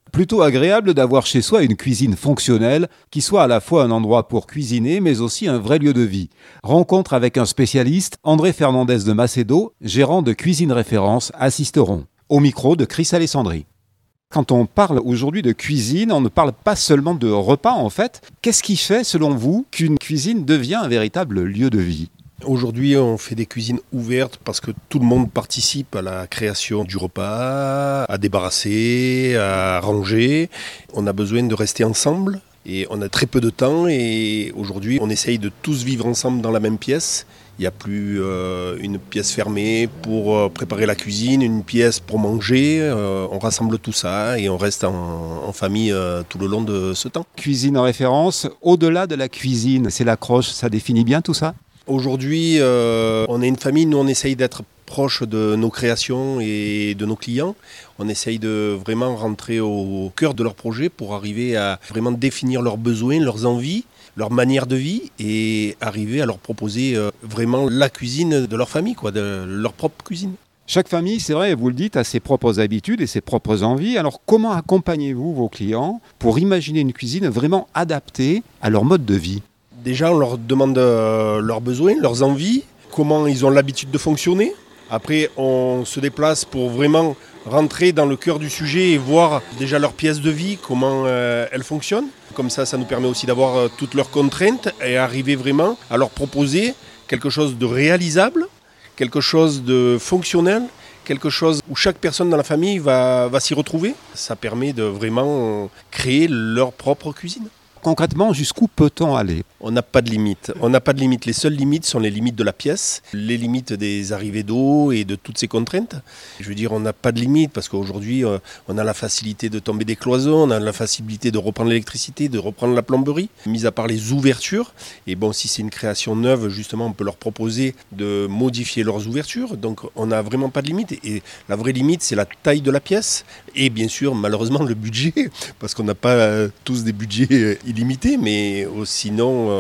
Plutôt agréable d'avoir chez soi une cuisine fonctionnelle qui soit à la fois un endroit pour cuisiner mais aussi un vrai lieu de vie. Rencontre avec un spécialiste, André Fernandez de Macedo, gérant de Cuisine Référence à Sisteron. Au micro de Chris Alessandri. Quand on parle aujourd'hui de cuisine, on ne parle pas seulement de repas en fait. Qu'est-ce qui fait selon vous qu'une cuisine devient un véritable lieu de vie ? Aujourd'hui, on fait des cuisines ouvertes parce que tout le monde participe à la création du repas, à débarrasser, à ranger. On a besoin de rester ensemble et on a très peu de temps et aujourd'hui, on essaye de tous vivre ensemble dans la même pièce. Il n'y a plus une pièce fermée pour préparer la cuisine, une pièce pour manger. On rassemble tout ça et on reste en famille tout le long de ce temps. Cuisine en référence, au-delà de la cuisine, c'est l'accroche, ça définit bien tout ça ? Aujourd'hui, on est une famille, nous on essaye d'être proche de nos créations et de nos clients. On essaye de vraiment rentrer au cœur de leurs projets pour arriver à vraiment définir leurs besoins, leurs envies, leur manière de vie et arriver à leur proposer vraiment la cuisine de leur famille, de leur propre cuisine. Chaque famille, c'est vrai, vous le dites, a ses propres habitudes et ses propres envies. Alors comment accompagnez-vous vos clients pour imaginer une cuisine vraiment adaptée à leur mode de vie ? Déjà, on leur demande leurs besoins, leurs envies, comment ils ont l'habitude de fonctionner. Après, on se déplace pour vraiment rentrer dans le cœur du sujet et voir déjà leur pièce de vie, comment elle fonctionne. Comme ça nous permet aussi d'avoir toutes leurs contraintes et arriver vraiment à leur proposer quelque chose de réalisable, quelque chose de fonctionnel, quelque chose où chaque personne dans la famille va s'y retrouver. Ça permet de vraiment créer leur propre cuisine. Concrètement, jusqu'où peut-on aller ? On n'a pas de limite. On n'a pas de limite. Les seules limites sont les limites de la pièce, les limites des arrivées d'eau et de toutes ces contraintes. Je veux dire, on n'a pas de limite parce qu'aujourd'hui, on a la facilité de tomber des cloisons, on a la facilité de reprendre l'électricité, de reprendre la plomberie, mis à part les ouvertures. Et bon, si c'est une création neuve, justement, on peut leur proposer de modifier leurs ouvertures. Donc, on n'a vraiment pas de limite. Et la vraie limite, c'est la taille de la pièce et bien sûr, malheureusement, le budget, parce qu'on n'a pas tous des budgets illimités, mais sinon,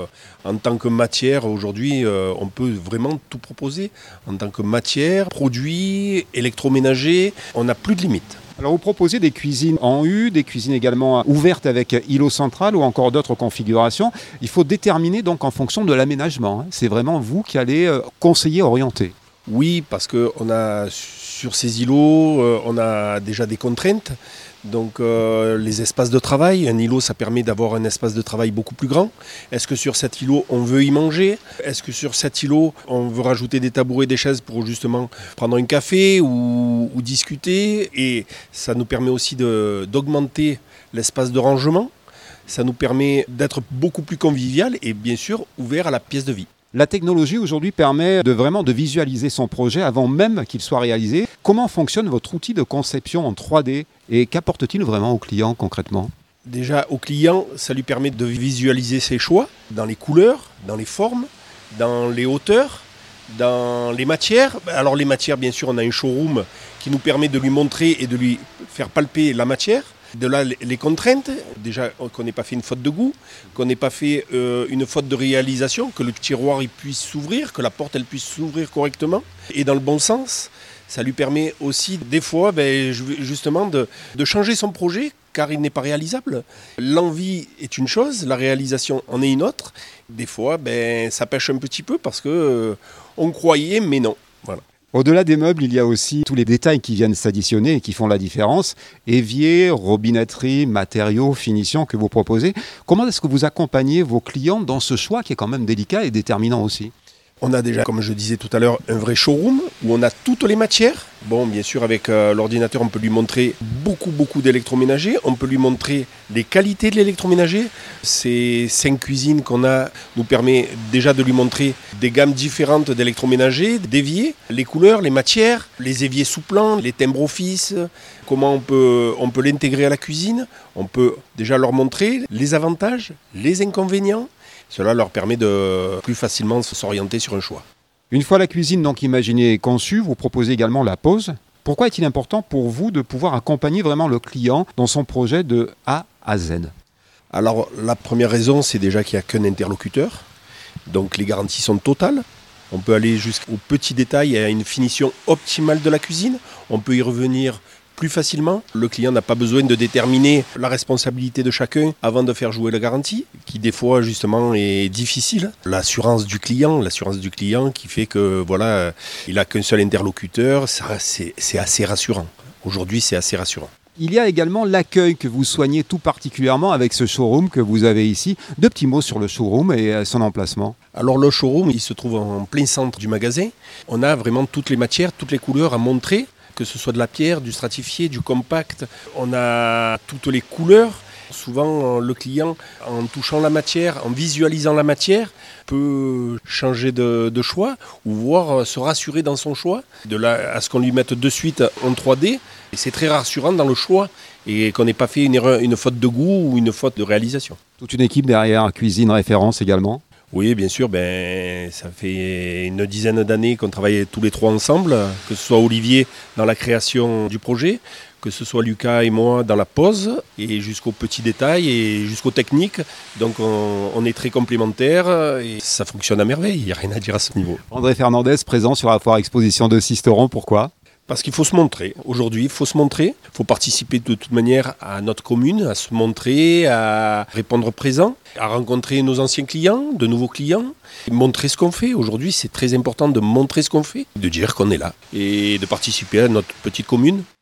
en tant que matière, aujourd'hui, on peut vraiment tout proposer. En tant que matière, produits, électroménager, on n'a plus de limites. Alors vous proposez des cuisines en U, des cuisines également ouvertes avec îlot central ou encore d'autres configurations. Il faut déterminer donc en fonction de l'aménagement. C'est vraiment vous qui allez conseiller, orienter. Oui, parce que sur ces îlots, on a déjà des contraintes. Donc les espaces de travail, un îlot ça permet d'avoir un espace de travail beaucoup plus grand. Est-ce que sur cet îlot on veut y manger ? Est-ce que sur cet îlot on veut rajouter des tabourets, des chaises pour justement prendre un café ou discuter ? Et ça nous permet aussi d'augmenter l'espace de rangement. Ça nous permet d'être beaucoup plus convivial et bien sûr ouvert à la pièce de vie. La technologie aujourd'hui permet de visualiser son projet avant même qu'il soit réalisé. Comment fonctionne votre outil de conception en 3D et qu'apporte-t-il vraiment au client concrètement ? Déjà au client, ça lui permet de visualiser ses choix dans les couleurs, dans les formes, dans les hauteurs, dans les matières. Alors les matières, bien sûr, on a un showroom qui nous permet de lui montrer et de lui faire palper la matière. De là, les contraintes, déjà qu'on n'ait pas fait une faute de goût, qu'on n'ait pas fait une faute de réalisation, que le tiroir il puisse s'ouvrir, que la porte elle puisse s'ouvrir correctement et dans le bon sens. Ça lui permet aussi des fois justement de changer son projet car il n'est pas réalisable. L'envie est une chose, la réalisation en est une autre. Des fois, ça pêche un petit peu parce que on croyait mais non. Voilà. Au-delà des meubles, il y a aussi tous les détails qui viennent s'additionner et qui font la différence. Évier, robinetterie, matériaux, finitions que vous proposez. Comment est-ce que vous accompagnez vos clients dans ce choix qui est quand même délicat et déterminant aussi ? On a déjà, comme je disais tout à l'heure, un vrai showroom où on a toutes les matières. Bon, bien sûr, avec l'ordinateur, on peut lui montrer beaucoup d'électroménager. On peut lui montrer les qualités de l'électroménager. Ces 5 cuisines qu'on a nous permet déjà de lui montrer des gammes différentes d'électroménager, d'éviers, les couleurs, les matières, les éviers sous-plans, les timbres office, comment on peut l'intégrer à la cuisine. On peut déjà leur montrer les avantages, les inconvénients. Cela leur permet de plus facilement s'orienter sur un choix. Une fois la cuisine donc imaginée et conçue, vous proposez également la pose. Pourquoi est-il important pour vous de pouvoir accompagner vraiment le client dans son projet de A à Z ? Alors la première raison, c'est déjà qu'il n'y a qu'un interlocuteur. Donc les garanties sont totales. On peut aller jusqu'au petit détail et à une finition optimale de la cuisine. On peut y revenir plus facilement. Le client n'a pas besoin de déterminer la responsabilité de chacun avant de faire jouer la garantie, qui des fois justement est difficile. L'assurance du client qui fait que voilà, il n'a qu'un seul interlocuteur, c'est assez rassurant. Aujourd'hui, c'est assez rassurant. Il y a également l'accueil que vous soignez tout particulièrement avec ce showroom que vous avez ici. Deux petits mots sur le showroom et son emplacement. Alors le showroom, il se trouve en plein centre du magasin. On a vraiment toutes les matières, toutes les couleurs à montrer, que ce soit de la pierre, du stratifié, du compact. On a toutes les couleurs. Souvent, le client, en touchant la matière, en visualisant la matière, peut changer de choix ou voire se rassurer dans son choix. De là à ce qu'on lui mette de suite en 3D, et c'est très rassurant dans le choix et qu'on n'ait pas fait une erreur, une faute de goût ou une faute de réalisation. Toute une équipe derrière, Cuisine Référence également. Oui, bien sûr, ça fait une dizaine d'années qu'on travaille tous les trois ensemble, que ce soit Olivier dans la création du projet, que ce soit Lucas et moi dans la pose, et jusqu'aux petits détails et jusqu'aux techniques. Donc on est très complémentaires et ça fonctionne à merveille, il n'y a rien à dire à ce niveau. André Fernandez, présent sur la foire exposition de Sisteron, pourquoi ? Parce qu'il faut se montrer. Aujourd'hui, il faut se montrer. Il faut participer de toute manière à notre commune, à se montrer, à répondre présent, à rencontrer nos anciens clients, de nouveaux clients, et montrer ce qu'on fait. Aujourd'hui, c'est très important de montrer ce qu'on fait, de dire qu'on est là et de participer à notre petite commune.